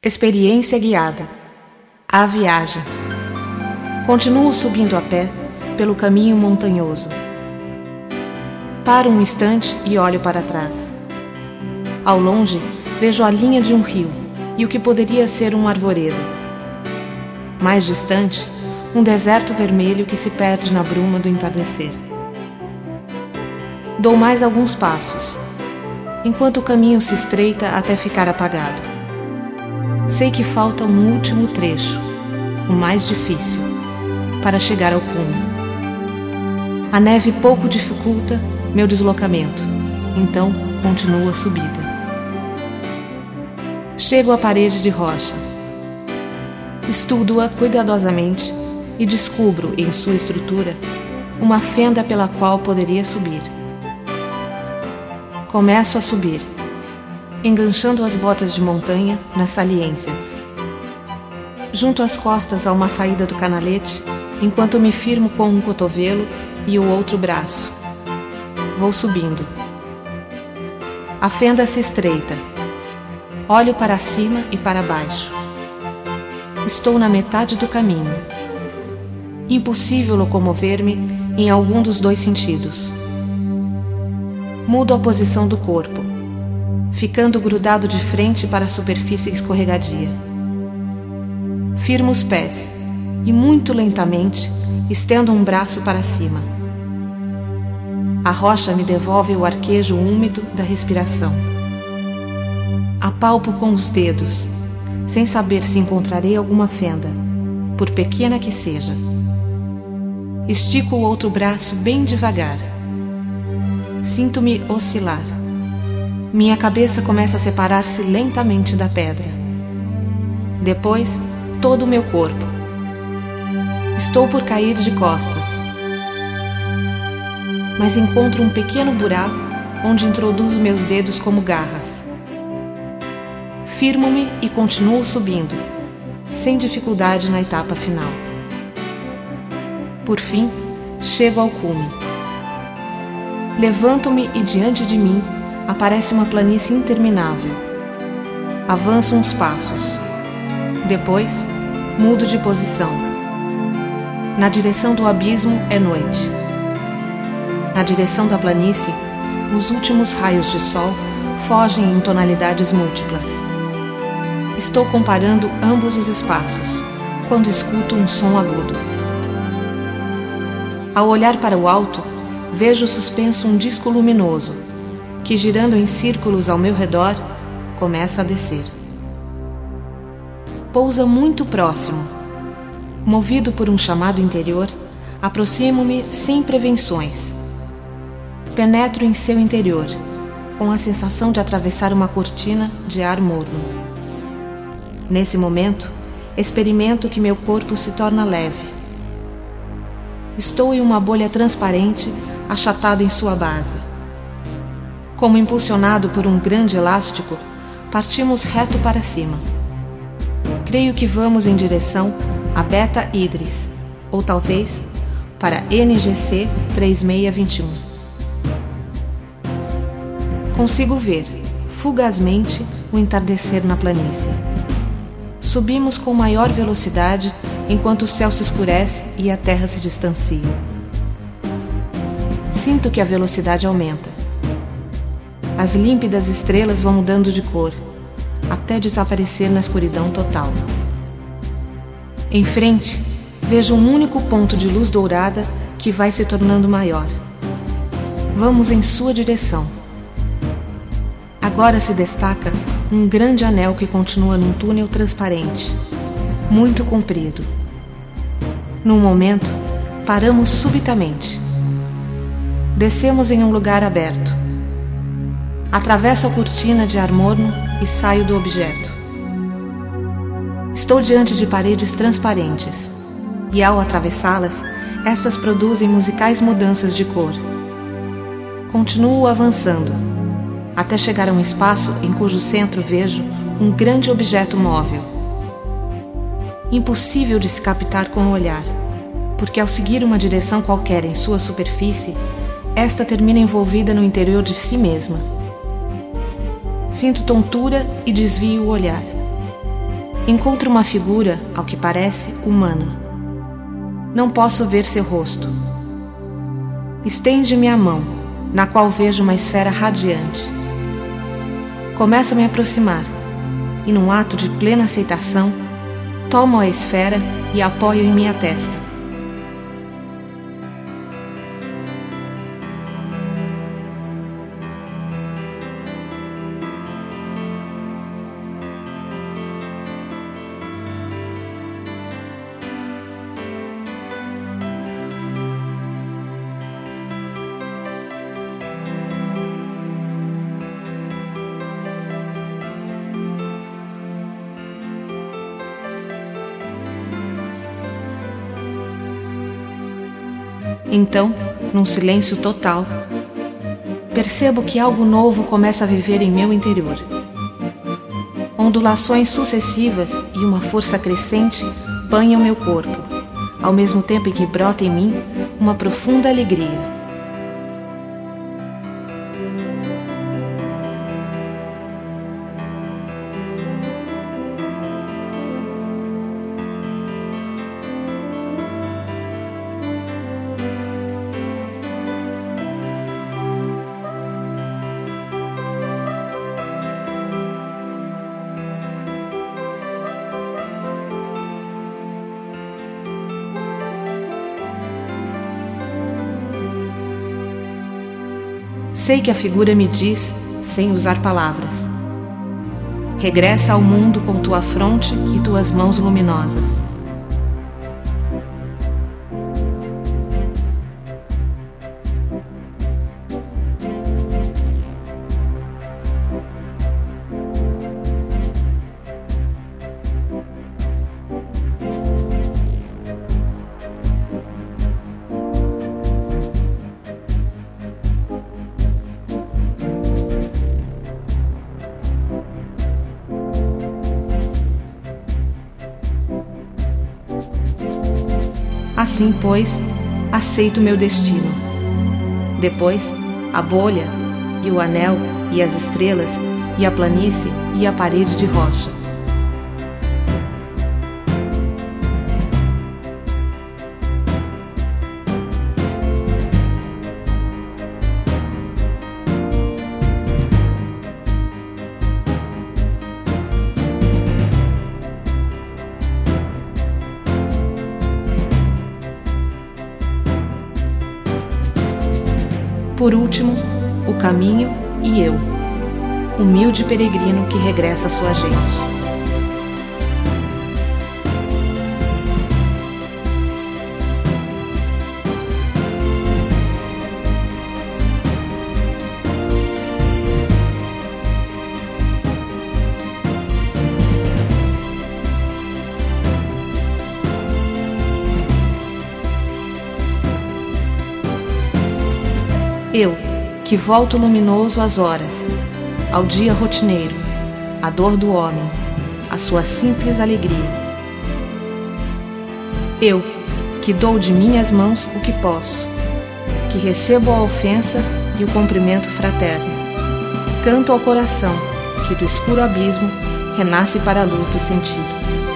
Experiência guiada. A viagem. Continuo subindo a pé pelo caminho montanhoso. Paro um instante e olho para trás. Ao longe, vejo a linha de um rio e o que poderia ser um arvoredo. Mais distante, um deserto vermelho que se perde na bruma do entardecer. Dou mais alguns passos, enquanto o caminho se estreita até ficar apagado. Sei que falta um último trecho, o mais difícil, para chegar ao cume. A neve pouco dificulta meu deslocamento, então continuo a subida. Chego à parede de rocha. Estudo-a cuidadosamente e descubro, em sua estrutura, uma fenda pela qual poderia subir. Começo a subir, enganchando as botas de montanha nas saliências. Junto as costas a uma saída do canalete, enquanto me firmo com um cotovelo e o outro braço. Vou subindo. A fenda se estreita. Olho para cima e para baixo. Estou na metade do caminho. Impossível locomover-me em algum dos dois sentidos. Mudo a posição do corpo, ficando grudado de frente para a superfície escorregadia. Firmo os pés e, muito lentamente, estendo um braço para cima. A rocha me devolve o arquejo úmido da respiração. Apalpo com os dedos, sem saber se encontrarei alguma fenda, por pequena que seja. Estico o outro braço bem devagar. Sinto-me oscilar. Minha cabeça começa a separar-se lentamente da pedra. Depois, todo o meu corpo. Estou por cair de costas. Mas encontro um pequeno buraco onde introduzo meus dedos como garras. Firmo-me e continuo subindo, sem dificuldade na etapa final. Por fim, chego ao cume. Levanto-me e diante de mim aparece uma planície interminável. Avanço uns passos. Depois, mudo de posição. Na direção do abismo é noite. Na direção da planície, os últimos raios de sol fogem em tonalidades múltiplas. Estou comparando ambos os espaços, quando escuto um som agudo. Ao olhar para o alto, vejo suspenso um disco luminoso, que, girando em círculos ao meu redor, começa a descer. Pousa muito próximo. Movido por um chamado interior, aproximo-me sem prevenções. Penetro em seu interior, com a sensação de atravessar uma cortina de ar morno. Nesse momento, experimento que meu corpo se torna leve. Estou em uma bolha transparente achatada em sua base. Como impulsionado por um grande elástico, partimos reto para cima. Creio que vamos em direção a Beta Idris, ou talvez para NGC 3621. Consigo ver, fugazmente, o entardecer na planície. Subimos com maior velocidade enquanto o céu se escurece e a terra se distancia. Sinto que a velocidade aumenta. As límpidas estrelas vão mudando de cor, até desaparecer na escuridão total. Em frente, vejo um único ponto de luz dourada que vai se tornando maior. Vamos em sua direção. Agora se destaca um grande anel que continua num túnel transparente, muito comprido. Num momento, paramos subitamente. Descemos em um lugar aberto. Atravesso a cortina de ar morno e saio do objeto. Estou diante de paredes transparentes, e ao atravessá-las, estas produzem musicais mudanças de cor. Continuo avançando, até chegar a um espaço em cujo centro vejo um grande objeto móvel. Impossível de se captar com o olhar, porque ao seguir uma direção qualquer em sua superfície, esta termina envolvida no interior de si mesma. Sinto tontura e desvio o olhar. encontro uma figura, ao que parece, humana. Não posso ver seu rosto. Estende-me a mão, na qual vejo uma esfera radiante. Começo a me aproximar, e num ato de plena aceitação, tomo a esfera e a apoio em minha testa. Então, num silêncio total, percebo que algo novo começa a viver em meu interior. Ondulações sucessivas e uma força crescente banham meu corpo, ao mesmo tempo em que brota em mim uma profunda alegria. Sei que a figura me diz, sem usar palavras: regressa ao mundo com tua fronte e tuas mãos luminosas. Assim, pois, aceito meu destino. Depois, a bolha, e o anel, e as estrelas, e a planície, e a parede de rocha. Por último, o caminho e eu, humilde peregrino que regressa à sua gente. Eu, que volto luminoso às horas, ao dia rotineiro, à dor do homem, à sua simples alegria. Eu, que dou de minhas mãos o que posso, que recebo a ofensa e o cumprimento fraterno. Canto ao coração, que do escuro abismo renasce para a luz do sentido.